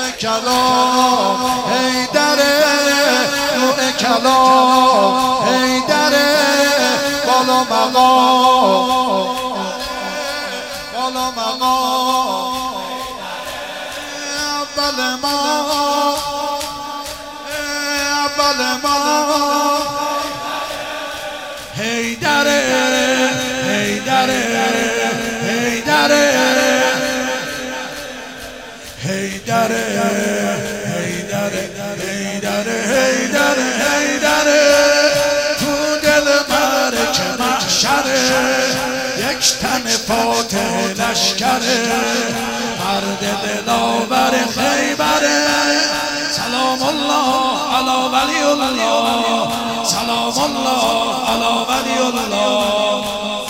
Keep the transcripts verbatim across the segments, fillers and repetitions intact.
کلام حیدره، نور کلام حیدره، بالا مقام بالا مقام اول ما اول ما حیدره حیدره حیدره حیدره حیدره حیدره حیدره حیدره تو دل مرکه محشره یک تن فاتح لشکره مرد دلاور خیبره سلام الله علی ولی الله سلام الله علی ولی الله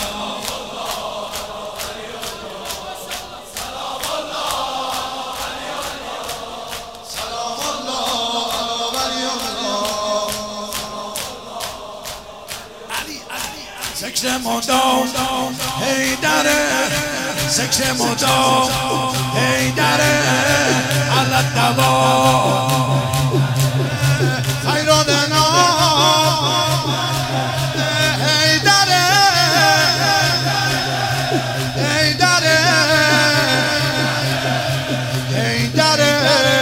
ذکر مدام حیدره ذکر مدام حیدره علی الدوام خیراننا حیدره حیدره حیدره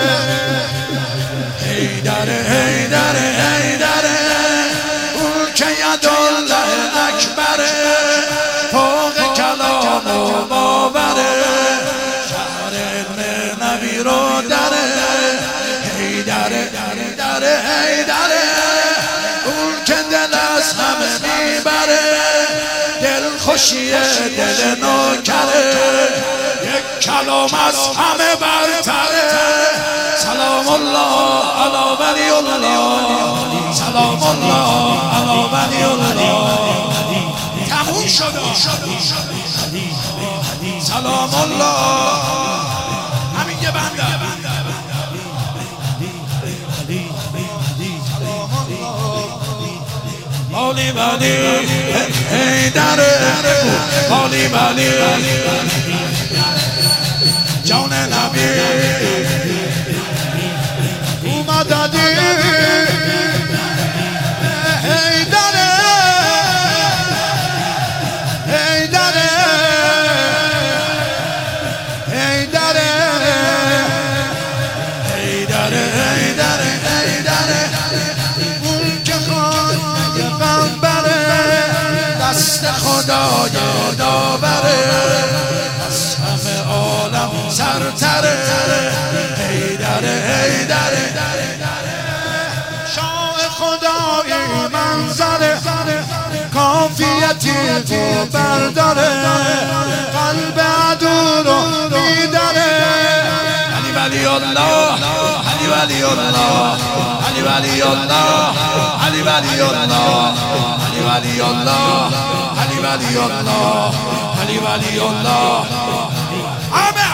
حیدره حیدره حیدره اون که یدالله اکبره فوق کلام و باوره شهر علم نبی رو دره حیدره حیدره حیدره اون که دل از همه میبره دل خوشی دل نوکره یک کلام از همه برتره سلام الله علی ولی الله سلام الله علی ولی الله تموم شد سلام الله همین یه بنده علی ولی حیدره علی ولی جان نبی اومدادی حیدره حیدره حیدره حیدره حیدره حیدره اون که خواهد پیغمبره دست خدای داوره از همه عالم سرتره حیدره حیدره شاه خدای منظره کافیتی تو برداره قلب عدو رو میداره علی ولی الله علی ولی الله علی ولی الله علی ولی الله علی ولی الله علی ولی الله علی ولی الله آمین.